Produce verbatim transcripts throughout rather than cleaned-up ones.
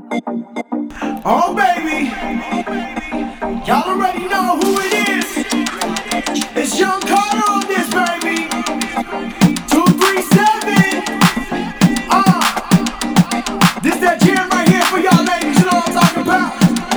Oh baby, y'all already know who it is. It's Young Carter on this, baby. two three seven. Uh, this that jam right here for y'all ladies. You know what I'm talking about?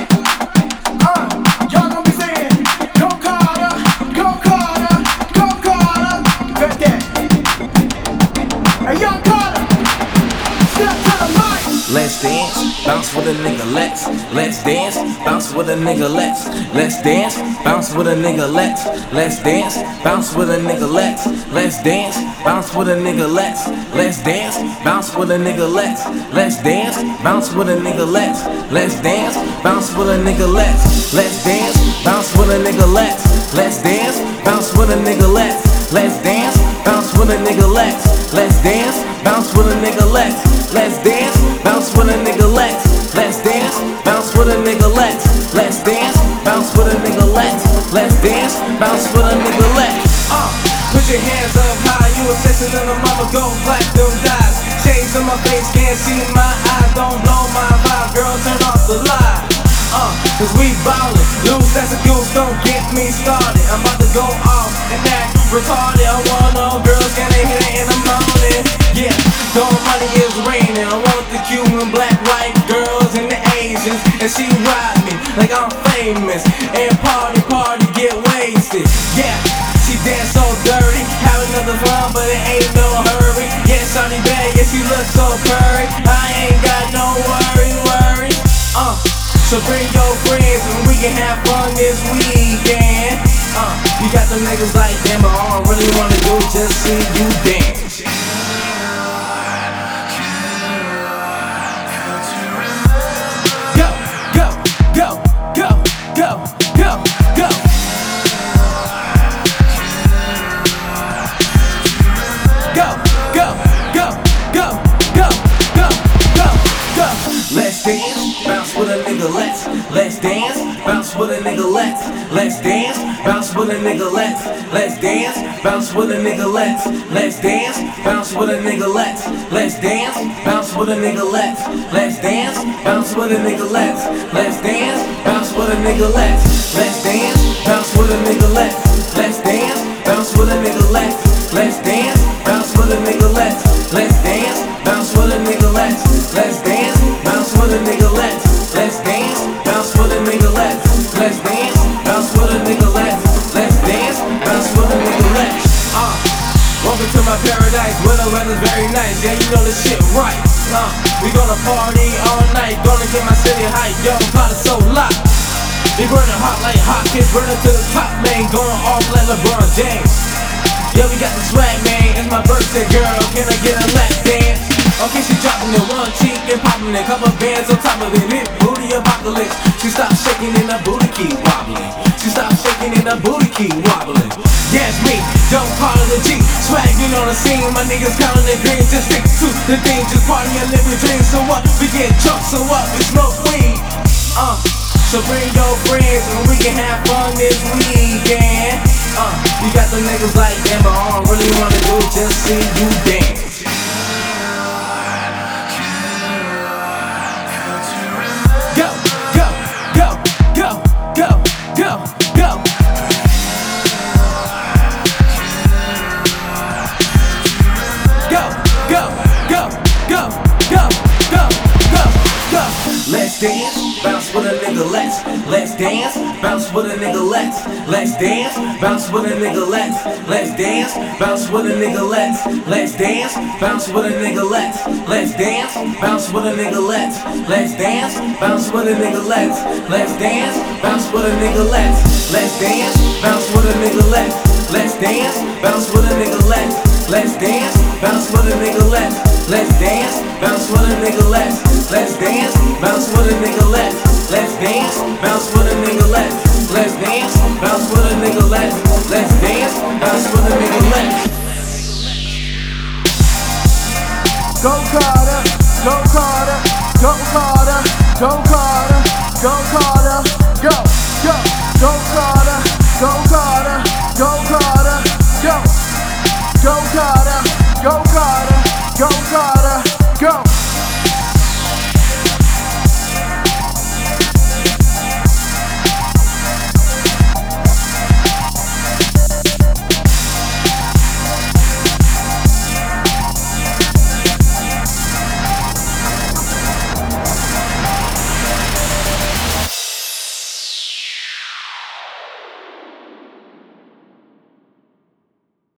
Uh, y'all gonna be saying, go Carter, go Carter, go Carter. Cut that. Hey, Young Carter, step to the mic. Let's dance, bounce with a nigga, let's Let's dance, bounce with a nigga, let's Let's dance, bounce with a nigga, let's Let's dance, bounce with a nigga, let's Let's dance, bounce with a nigga, let's Let's dance, bounce with a nigga, let's Let's dance, bounce with a nigga, let's Let's dance, bounce with a nigga, let's Let's dance, bounce with a nigga, let's Let's dance, bounce with a nigga, let's Let's dance, bounce with a nigga, let's Let's dance, bounce with a nigga, let's Let's dance, bounce with a nigga, let's Let's dance, bounce with a nigga, let's Let's dance, bounce with a nigga, let's Let's dance, bounce with a nigga, let's Uh, put your hands up high, you a session and the mama go black them dies. Shades on my face, can't see my eyes, don't blow my vibe, girl, turn off the light. Uh, cause we ballin', loose as a goose, don't get me started. I'm about to go off and act retarded. I want all girls, can they hit it in the morning? Yeah, though money is raining, I want the Cuban, black, white girls and the Asians. And she ride me like I'm famous, and party, party, get wasted. Yeah, she dance so dirty, have another fun, but it ain't no hurry. Yeah, shawty bad, yeah, she looks so curry. I ain't got no worries, worries. Uh, so bring your friends and we can have fun this weekend. Uh, you got them niggas like them, but all I really wanna do is just see you dance. Go, go, go, go, go, go, go. Go, go, go, go, go, go, go, go. Let's dance, bounce with a nigga, let's Let's dance, bounce with a nigga, let's Let's dance, bounce with a nigga, let's Let's dance, bounce with a nigga, let's Let's dance, bounce with a nigga, let's Let's dance, bounce with a nigga, let's Let's dance, bounce with a nigga, let's Let's dance, bounce with a nigga, let's Let's dance, bounce with a nigga, let's Let's dance, bounce with a nigga, let's Let's dance, bounce with a nigga, let's Let's dance, bounce with a nigga, let's Let's dance, bounce with a nigga, let's Let's dance, bounce with a nigga, let's Let's dance, bounce with a nigga, let's Let's dance, bounce with a nigga, let's Uh, welcome to my paradise, where the weather's very nice. Yeah, you know this shit right. Uh, we gonna party all night, gonna get my city hype. Yo, Carter so locked. We burning hot like hot kids, burning to the top, man. Going off like LeBron James. Yeah, we got the swag, man. It's my birthday, girl. Can I get a lap dance? Okay, she dropping it one cheek and popping it, couple bands on top of it. Hit booty apocalypse. She stopped shaking and her booty keep wobbling. She stopped shaking and her booty keep wobbling. Yeah, it's me, don't call it a G. Swagging on the scene, my niggas counting the greens. Just stick to the thing, just party and live your dreams. So what? We get drunk, so what? We smoke weed. Uh, so bring your friends and we can have fun this weekend. Uh, you got the niggas like them, but all I really wanna do is just see you dance. Go, go, go, go, go, go, go. Go, go, go, go, go, go, go, go. Let's dance, bounce with a nigga, let's Let's dance, bounce with a nigga, let's Let's dance, bounce with a nigga, let's Let's dance, bounce with a nigga, let's Let's dance, bounce with a nigga, let's Let's dance, bounce with a nigga, let's Let's dance, bounce with a nigga, let's Let's dance, bounce with a nigga, let's Let's dance, bounce with a nigga, let's Let's dance, bounce with a nigga, let's Let's dance, bounce with a nigga, let's Let's dance, bounce with a nigga, let's Let's dance